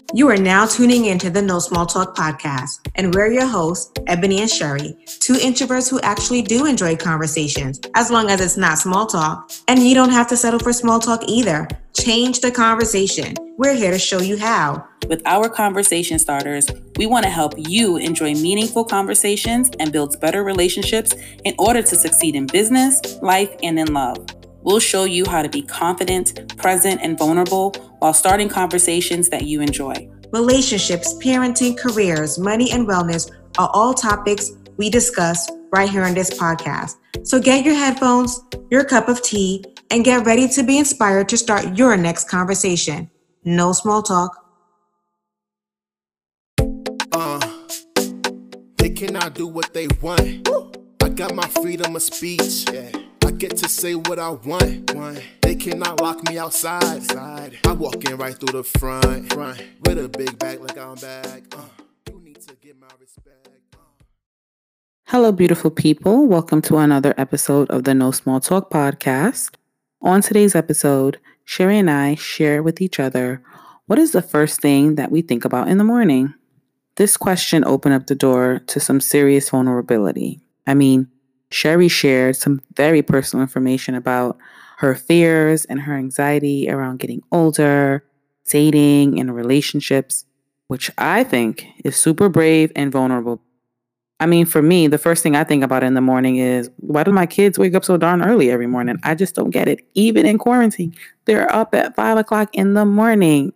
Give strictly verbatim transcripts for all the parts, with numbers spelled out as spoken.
You are now tuning into the No Small Talk podcast, and we're your hosts, Ebony and Sherry, two introverts who actually do enjoy conversations, as long as it's not small talk. And you don't have to settle for small talk either. Change the conversation. We're here to show you how. With our conversation starters, we want to help you enjoy meaningful conversations and build better relationships in order to succeed in business, life, and in love. We'll show you how to be confident, present, and vulnerable while starting conversations that you enjoy. Relationships, parenting, careers, money, and wellness are all topics we discuss right here on this podcast. So get your headphones, your cup of tea, and get ready to be inspired to start your next conversation. No small talk. Uh, they cannot do what they want. I got my freedom of speech. Yeah. I get to say what I want. They cannot lock me outside. I walk in right through the front, front. With a big bag like I'm back. Uh, you need to get my respect. Uh. Hello, beautiful people. Welcome to another episode of the No Small Talk podcast. On today's episode, Sherry and I share with each other what is the first thing that we think about in the morning. This question opened up the door to some serious vulnerability. I mean, Sherry shared some very personal information about her fears and her anxiety around getting older, dating, and relationships, which I think is super brave and vulnerable. I mean, for me, the first thing I think about in the morning is, why do my kids wake up so darn early every morning? I just don't get it. Even in quarantine, they're up at five o'clock in the morning.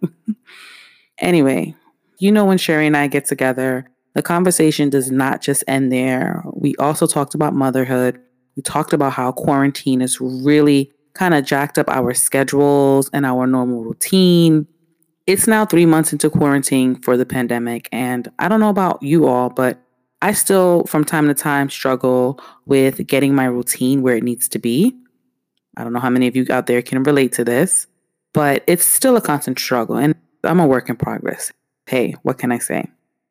Anyway, you know, when Sherry and I get together, the conversation does not just end there. We also talked about motherhood. We talked about how quarantine has really kind of jacked up our schedules and our normal routine. It's now three months into quarantine for the pandemic. And I don't know about you all, but I still, from time to time, struggle with getting my routine where it needs to be. I don't know how many of you out there can relate to this, but it's still a constant struggle. And I'm a work in progress. Hey, what can I say?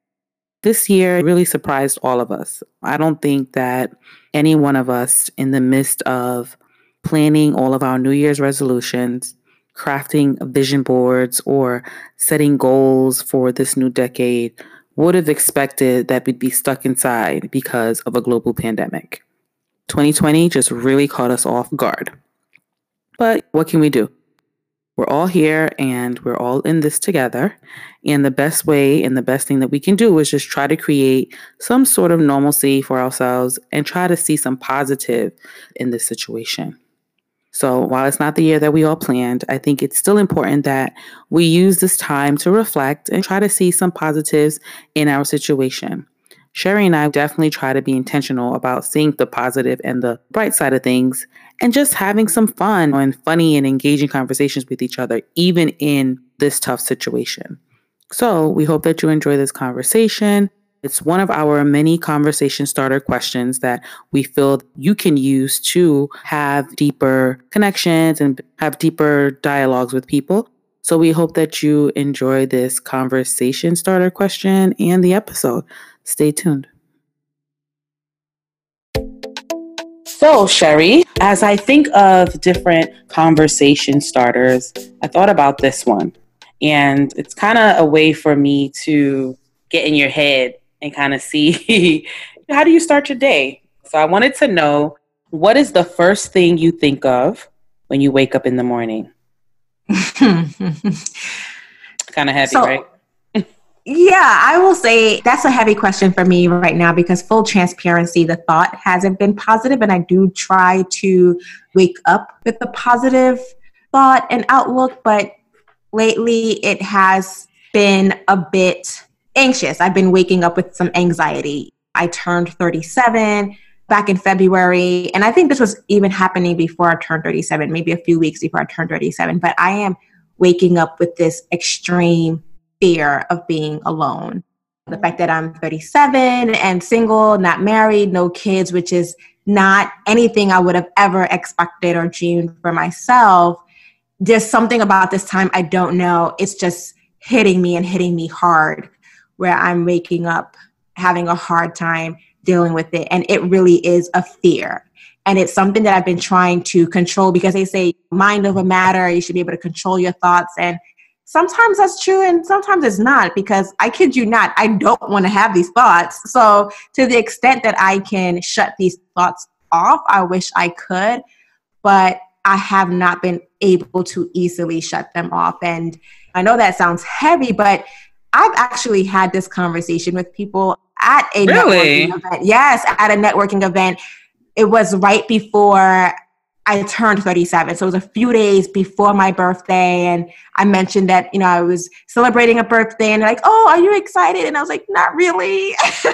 This year really surprised all of us. I don't think that any one of us, in the midst of planning all of our New Year's resolutions, crafting vision boards, or setting goals for this new decade, would have expected that we'd be stuck inside because of a global pandemic. twenty twenty just really caught us off guard. But what can we do? We're all here and we're all in this together. And the best way and the best thing that we can do is just try to create some sort of normalcy for ourselves and try to see some positive in this situation. So while it's not the year that we all planned, I think it's still important that we use this time to reflect and try to see some positives in our situation. Sherry and I definitely try to be intentional about seeing the positive and the bright side of things and just having some fun and funny and engaging conversations with each other, even in this tough situation. So we hope that you enjoy this conversation. It's one of our many conversation starter questions that we feel you can use to have deeper connections and have deeper dialogues with people. So we hope that you enjoy this conversation starter question and the episode. Stay tuned. So, Sherry, as I think of different conversation starters, I thought about this one. And it's kind of a way for me to get in your head and kind of see how do you start your day. So I wanted to know, what is the first thing you think of when you wake up in the morning? Kind of heavy, so, right? Yeah, I will say that's a heavy question for me right now because, full transparency, the thought hasn't been positive, and I do try to wake up with a positive thought and outlook, but lately it has been a bit anxious. I've been waking up with some anxiety. I turned thirty-seven back in February, and I think this was even happening before I turned thirty-seven, maybe a few weeks before I turned thirty-seven, but I am waking up with this extreme fear of being alone. The fact that I'm thirty-seven and single, not married, no kids, which is not anything I would have ever expected or dreamed for myself. There's something about this time, I don't know. It's just hitting me and hitting me hard, where I'm waking up having a hard time dealing with it. And it really is a fear. And it's something that I've been trying to control because they say mind over matter. You should be able to control your thoughts. And sometimes that's true and sometimes it's not, because I kid you not, I don't want to have these thoughts. So to the extent that I can shut these thoughts off, I wish I could, but I have not been able to easily shut them off. And I know that sounds heavy, but I've actually had this conversation with people at a really? networking event. Yes, at a networking event. It was right before I turned thirty-seven. So it was a few days before my birthday. And I mentioned that, you know, I was celebrating a birthday and they're like, oh, are you excited? And I was like, not really.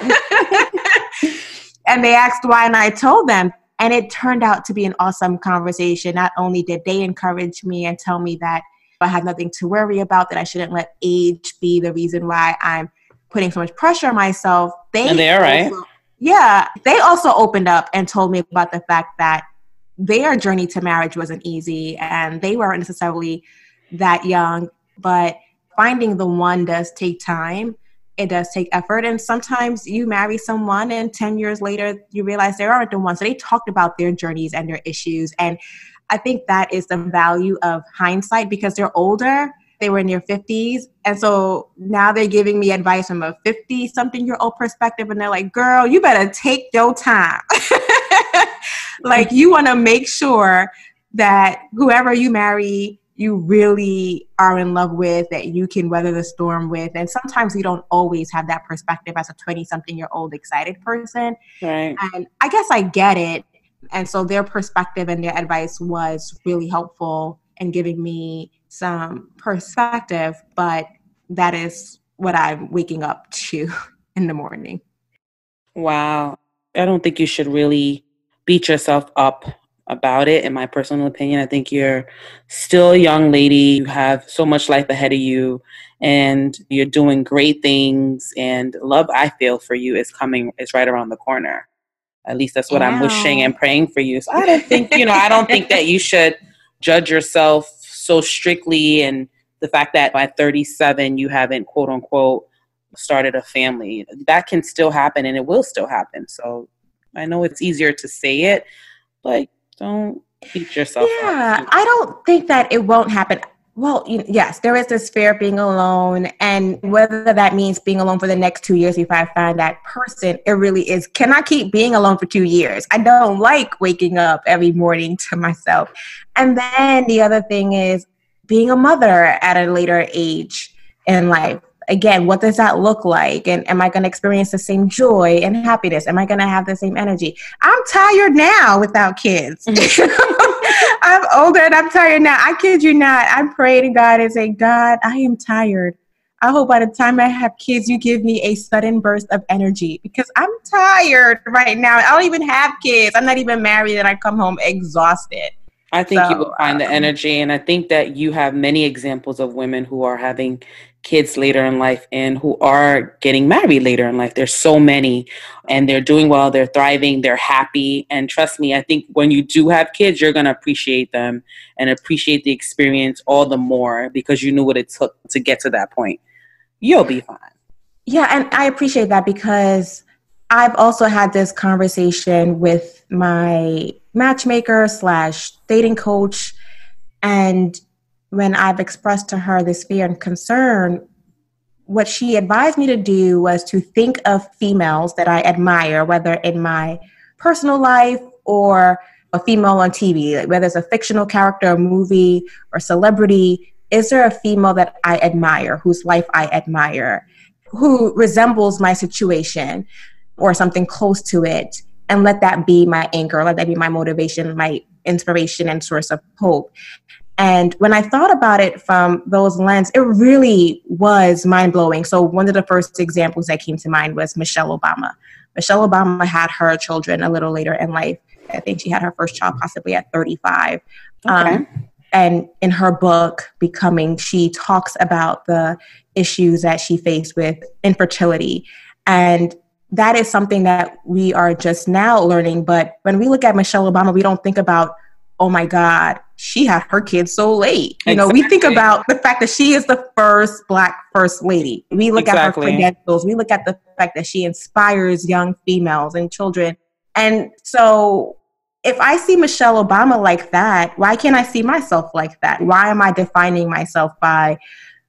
And they asked why, and I told them. And it turned out to be an awesome conversation. Not only did they encourage me and tell me that I had nothing to worry about, that I shouldn't let age be the reason why I'm putting so much pressure on myself. They and they're right. Yeah. They also opened up and told me about the fact that their journey to marriage wasn't easy and they weren't necessarily that young, but finding the one does take time. It does take effort. And sometimes you marry someone and ten years later, you realize they aren't the one. So they talked about their journeys and their issues. And I think that is the value of hindsight, because they're older. They were in their fifties. And so now they're giving me advice from a fifty-something-year-old perspective. And they're like, girl, you better take your time. Like, you want to make sure that whoever you marry, you really are in love with, that you can weather the storm with. And sometimes we don't always have that perspective as a twenty-something-year-old excited person. Right. And I guess I get it. And so their perspective and their advice was really helpful in giving me some perspective. But that is what I'm waking up to in the morning. Wow. I don't think you should really beat yourself up about it. In my personal opinion, I think you're still a young lady. You have so much life ahead of you and you're doing great things, and love, I feel, for you is coming, is right around the corner. At least that's what wow. I'm wishing and praying for you. So I don't think, you know, I don't think that you should judge yourself so strictly. And the fact that by thirty-seven, you haven't, quote unquote, started a family, that can still happen and it will still happen. So I know it's easier to say it, but don't beat yourself yeah, up. Yeah, I don't think that it won't happen. Well, yes, there is this fear of being alone, and whether that means being alone for the next two years if I find that person, it really is. Can I keep being alone for two years? I don't like waking up every morning to myself. And then the other thing is being a mother at a later age in life. Again, what does that look like? And am I going to experience the same joy and happiness? Am I going to have the same energy? I'm tired now without kids. I'm older and I'm tired now. I kid you not. I'm praying to God and say, God, I am tired. I hope by the time I have kids, you give me a sudden burst of energy, because I'm tired right now. I don't even have kids. I'm not even married, and I come home exhausted. I think so, you will find the energy. And I think that you have many examples of women who are having kids later in life and who are getting married later in life. There's so many, and they're doing well, they're thriving, they're happy. And trust me, I think when you do have kids, you're going to appreciate them and appreciate the experience all the more, because you knew what it took to get to that point. You'll be fine. Yeah, and I appreciate that, because I've also had this conversation with my matchmaker slash dating coach. And when I've expressed to her this fear and concern, what she advised me to do was to think of females that I admire, whether in my personal life or a female on T V, like whether it's a fictional character, a movie, or celebrity. Is there a female that I admire, whose life I admire, who resembles my situation or something close to it? And let that be my anchor, let that be my motivation, my inspiration and source of hope. And when I thought about it from those lenses, it really was mind-blowing. So one of the first examples that came to mind was Michelle Obama. Michelle Obama had her children a little later in life. I think she had her first child possibly at thirty-five. Okay. Um, and in her book, Becoming, she talks about the issues that she faced with infertility. And that is something that we are just now learning. But when we look at Michelle Obama, we don't think about, oh my God, she had her kids so late. You know, exactly. We think about the fact that she is the first Black first lady. We look exactly. at her credentials. We look at the fact that she inspires young females and children. And so if I see Michelle Obama like that, why can't I see myself like that? Why am I defining myself by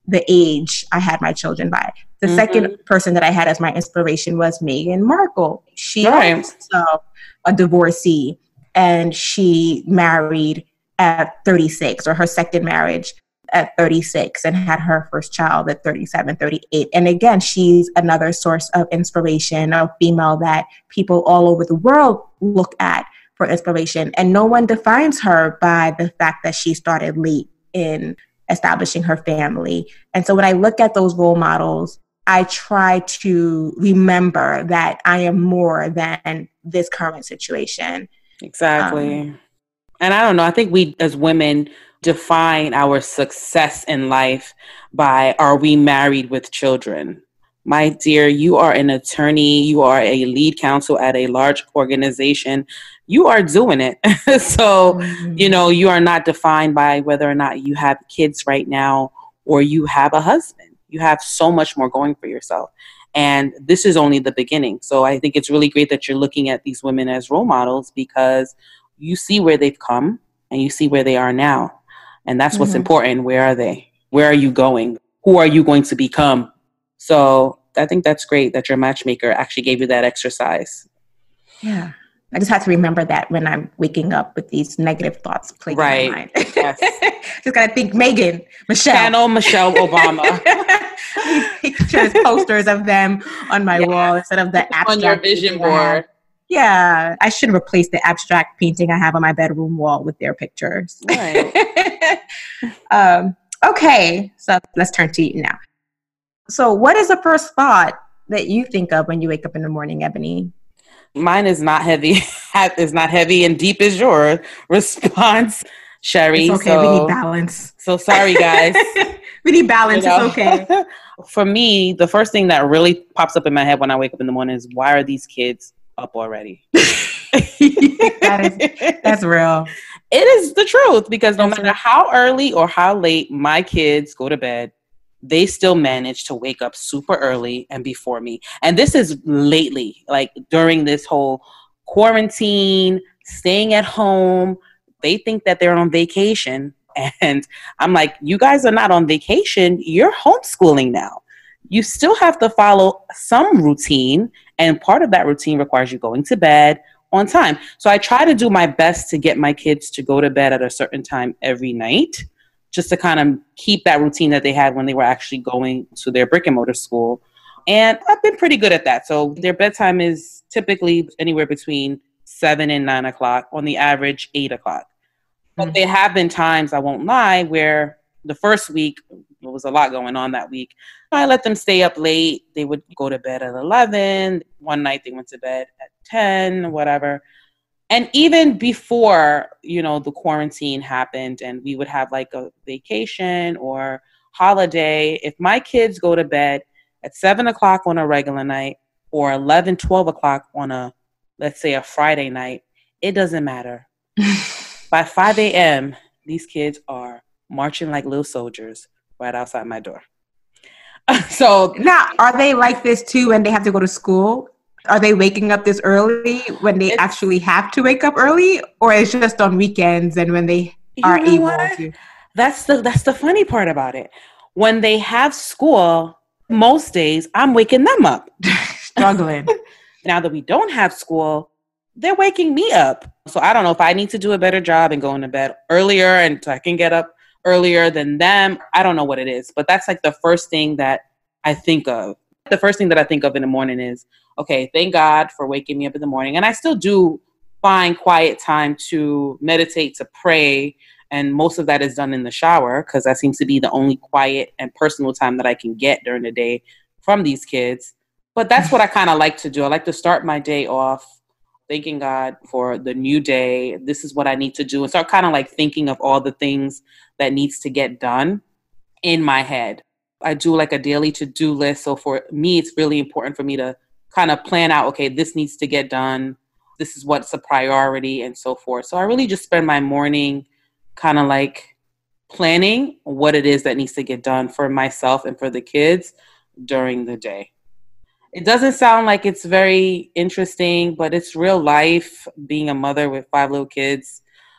the age I had my children by. The mm-hmm. second person that I had as my inspiration was Meghan Markle. She right. also a divorcee, and she married at thirty-six, or her second marriage at thirty-six, and had her first child at thirty-seven, thirty-eight. And again, she's another source of inspiration, a female that people all over the world look at for inspiration. And no one defines her by the fact that she started late in establishing her family. And so when I look at those role models, I try to remember that I am more than this current situation. Exactly. Um, and I don't know, I think we as women define our success in life by, are we married with children? My dear, you are an attorney, you are a lead counsel at a large organization, you are doing it. So, mm-hmm. you know, you are not defined by whether or not you have kids right now or you have a husband. You have so much more going for yourself. And this is only the beginning. So I think it's really great that you're looking at these women as role models, because you see where they've come and you see where they are now. And that's mm-hmm. what's important. Where are they? Where are you going? Who are you going to become? So I think that's great that your matchmaker actually gave you that exercise. Yeah. I just have to remember that when I'm waking up with these negative thoughts playing right. in my mind. Yes. Just got to think Meghan, Michelle. Channel Michelle Obama. Pictures, posters of them on my yes. wall instead of the abstract. On your vision board. Yeah. I should replace the abstract painting I have on my bedroom wall with their pictures. Right. um, okay. So let's turn to you now. So what is the first thought that you think of when you wake up in the morning, Ebony? Mine is not heavy. Is not heavy and deep as your response, Sherry. It's okay. So, we need balance. So sorry, guys. We need balance. You know? It's okay. For me, the first thing that really pops up in my head when I wake up in the morning is, why are these kids up already? that is, that's real. It is the truth, because no that's matter real. How early or how late my kids go to bed, they still manage to wake up super early and before me. And this is lately, like during this whole quarantine, staying at home. They think that they're on vacation. And I'm like, you guys are not on vacation. You're homeschooling now. You still have to follow some routine. And part of that routine requires you going to bed on time. So I try to do my best to get my kids to go to bed at a certain time every night, just to kind of keep that routine that they had when they were actually going to their brick and mortar school. And I've been pretty good at that. So their bedtime is typically anywhere between seven and nine o'clock, on the average eight o'clock. But mm-hmm. there have been times, I won't lie, where the first week, there was a lot going on that week. I let them stay up late. They would go to bed at eleven. One night they went to bed at ten, whatever. And even before, you know, the quarantine happened and we would have like a vacation or holiday, if my kids go to bed at seven o'clock on a regular night or eleven, twelve o'clock on a, let's say a Friday night, it doesn't matter. By five a.m., these kids are marching like little soldiers right outside my door. So now, are they like this too when they have to go to school? Are they waking up this early when they it's, actually have to wake up early, or it's just on weekends and when they are you know able what? to? That's the that's the funny part about it. When they have school, most days I'm waking them up. Struggling. Now that we don't have school, they're waking me up. So I don't know if I need to do a better job and going to bed earlier and so I can get up earlier than them. I don't know what it is, but that's like the first thing that I think of. The first thing that I think of in the morning is, okay, thank God for waking me up in the morning. And I still do find quiet time to meditate, to pray. And most of that is done in the shower because that seems to be the only quiet and personal time that I can get during the day from these kids. But that's what I kind of like to do. I like to start my day off thanking God for the new day. This is what I need to do. And start kind of like thinking of all the things that needs to get done in my head. I do like a daily to-do list. So for me, it's really important for me to kind of plan out, okay, this needs to get done. This is what's a priority and so forth. So I really just spend my morning kind of like planning what it is that needs to get done for myself and for the kids during the day. It doesn't sound like it's very interesting, but it's real life being a mother with five little kids.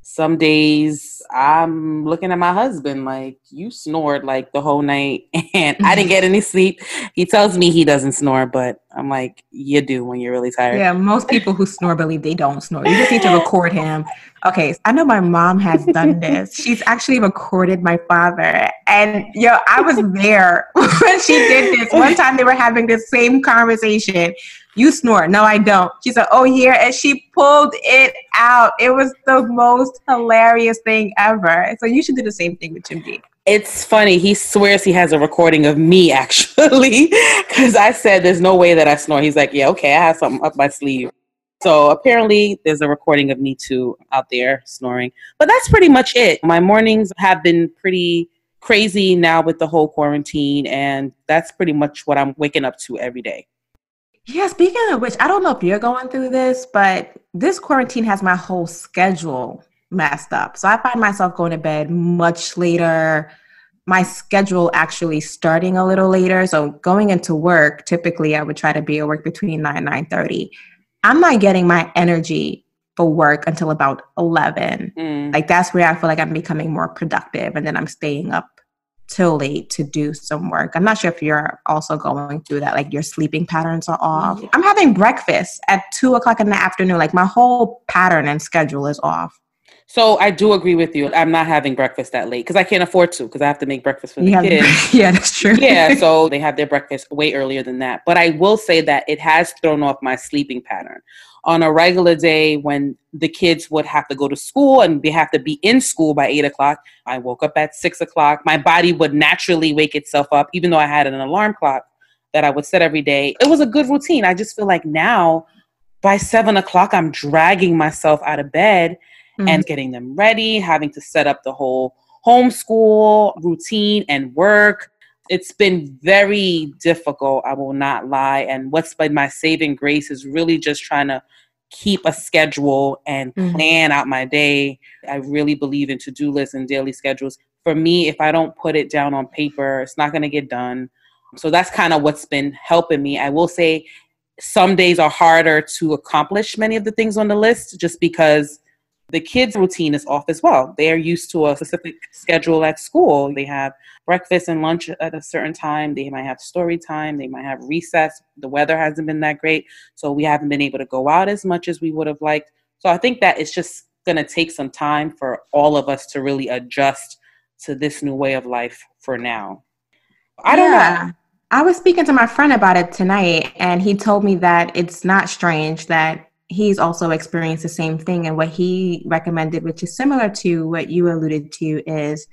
Some days I'm looking at my husband like, you snored like the whole night and I didn't get any sleep. He tells me he doesn't snore, but I'm like, you do when you're really tired. Yeah, most people who snore believe they don't snore. You just need to record him. Okay, I know my mom has done this. She's actually recorded my father. And yo, I was there when she did this. One time they were having the same conversation. You snore. No, I don't. She said, oh, here. And she pulled it out. It was the most hilarious thing ever. So you should do the same thing with Chimdi. It's funny. He swears he has a recording of me, actually, because I said there's no way that I snore. He's like, yeah, okay, I have something up my sleeve. So apparently there's a recording of me, too, out there snoring. But that's pretty much it. My mornings have been pretty crazy now with the whole quarantine, and that's pretty much what I'm waking up to every day. Yeah, speaking of which, I don't know if you're going through this, but this quarantine has my whole schedule messed up. So I find myself going to bed much later. My schedule actually starting a little later. So going into work, typically I would try to be at work between nine and nine thirty. I'm not getting my energy for work until about eleven. Mm. Like that's where I feel like I'm becoming more productive. And then I'm staying up till late to do some work. I'm not sure if you're also going through that, like your sleeping patterns are off. Mm. I'm having breakfast at two o'clock in the afternoon. Like my whole pattern and schedule is off. So I do agree with you. I'm not having breakfast that late because I can't afford to because I have to make breakfast for the yeah, kids. Yeah, that's true. Yeah, so they have their breakfast way earlier than that. But I will say that it has thrown off my sleeping pattern. On a regular day when the kids would have to go to school and they have to be in school by eight o'clock, I woke up at six o'clock. My body would naturally wake itself up, even though I had an alarm clock that I would set every day. It was a good routine. I just feel like now by seven o'clock, I'm dragging myself out of bed mm-hmm. and getting them ready, having to set up the whole homeschool routine and work. It's been very difficult, I will not lie. And what's been my saving grace is really just trying to keep a schedule and mm-hmm. plan out my day. I really believe in to-do lists and daily schedules. For me, if I don't put it down on paper, it's not going to get done. So that's kind of what's been helping me. I will say some days are harder to accomplish many of the things on the list just because the kids' routine is off as well. They're used to a specific schedule at school. They have breakfast and lunch at a certain time. They might have story time. They might have recess. The weather hasn't been that great, so we haven't been able to go out as much as we would have liked. So I think that it's just going to take some time for all of us to really adjust to this new way of life for now. I don't yeah. know. I was speaking to my friend about it tonight, and he told me that it's not strange that he's also experienced the same thing. And what he recommended, which is similar to what you alluded to, is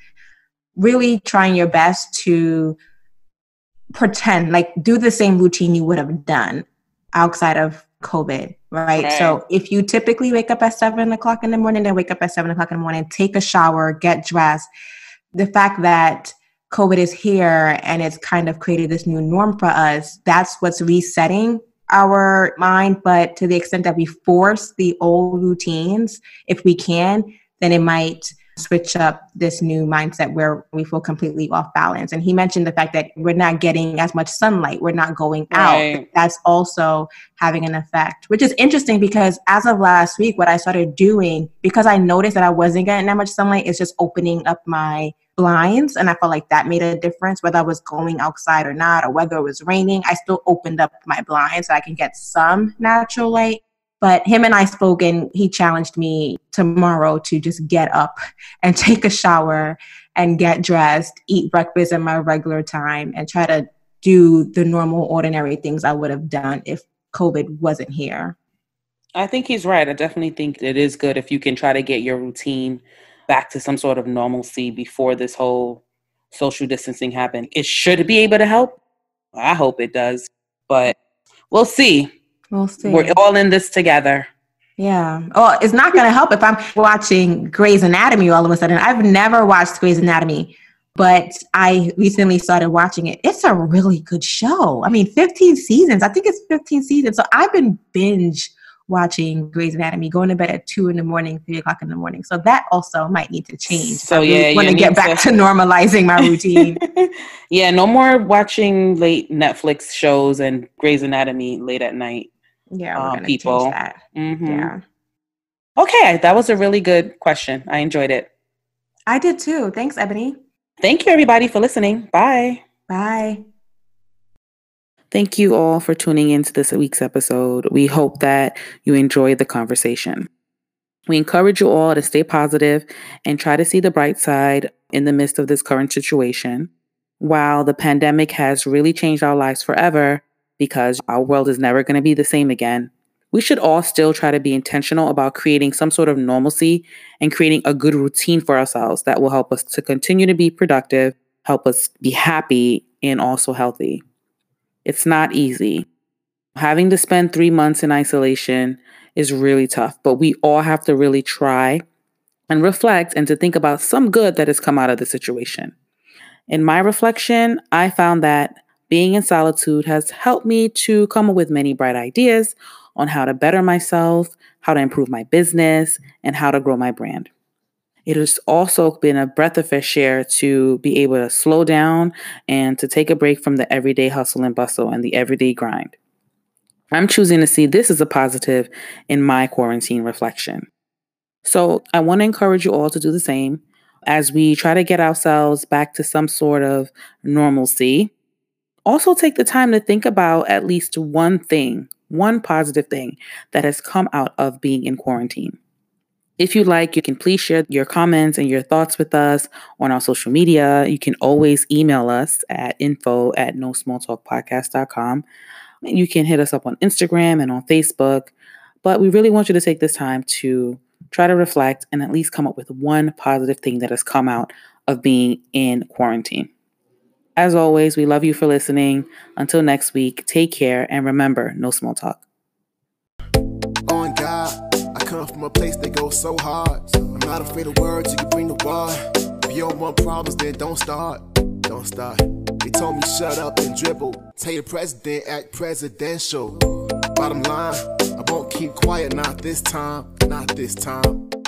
really trying your best to pretend, like do the same routine you would have done outside of COVID, right? right? So if you typically wake up at seven o'clock in the morning, then wake up at seven o'clock in the morning, take a shower, get dressed. The fact that COVID is here and it's kind of created this new norm for us, that's what's resetting our mind. But to the extent that we force the old routines, if we can, then it might switch up this new mindset where we feel completely off balance. And he mentioned the fact that we're not getting as much sunlight. We're not going out. Right. That's also having an effect, which is interesting because as of last week, what I started doing, because I noticed that I wasn't getting that much sunlight, is just opening up my blinds. And I felt like that made a difference, whether I was going outside or not, or whether it was raining. I still opened up my blinds so I can get some natural light. But him and I spoke, and he challenged me tomorrow to just get up and take a shower and get dressed, eat breakfast at my regular time, and try to do the normal, ordinary things I would have done if COVID wasn't here. I think he's right. I definitely think it is good if you can try to get your routine back to some sort of normalcy before this whole social distancing happened. It should be able to help. I hope it does, but we'll see. We'll see. We're all in this together. Yeah. Oh, it's not going to help if I'm watching Grey's Anatomy all of a sudden. I've never watched Grey's Anatomy, but I recently started watching it. It's a really good show. I mean, fifteen seasons. I think it's fifteen seasons. So I've been binge watching Grey's Anatomy, going to bed at two in the morning, three o'clock in the morning. So that also might need to change. So yeah, I want to get back to normalizing my routine. Yeah, no more watching late Netflix shows and Grey's Anatomy late at night. Yeah, we're uh, gonna people. change that. Mm-hmm. Yeah. Okay, that was a really good question. I enjoyed it. I did too. Thanks, Ebony. Thank you, everybody, for listening. Bye. Bye. Thank you all for tuning into this week's episode. We hope that you enjoyed the conversation. We encourage you all to stay positive and try to see the bright side in the midst of this current situation. While the pandemic has really changed our lives forever, because our world is never going to be the same again, we should all still try to be intentional about creating some sort of normalcy and creating a good routine for ourselves that will help us to continue to be productive, help us be happy, and also healthy. It's not easy. Having to spend three months in isolation is really tough, but we all have to really try and reflect and to think about some good that has come out of the situation. In my reflection, I found that being in solitude has helped me to come up with many bright ideas on how to better myself, how to improve my business, and how to grow my brand. It has also been a breath of fresh air to be able to slow down and to take a break from the everyday hustle and bustle and the everyday grind. I'm choosing to see this as a positive in my quarantine reflection. So I want to encourage you all to do the same as we try to get ourselves back to some sort of normalcy. Also take the time to think about at least one thing, one positive thing that has come out of being in quarantine. If you like, you can please share your comments and your thoughts with us on our social media. You can always email us at info at no small talk podcast dot com. You can hit us up on Instagram and on Facebook. But we really want you to take this time to try to reflect and at least come up with one positive thing that has come out of being in quarantine. As always, we love you for listening. Until next week, take care and remember, no small talk. On God, I come from a place that goes so hard. I'm not afraid of words, you can bring the war. If you don't want problems, then don't start. Don't start. They told me shut up and dribble. Tell your president act presidential. Bottom line, I won't keep quiet, not this time, not this time.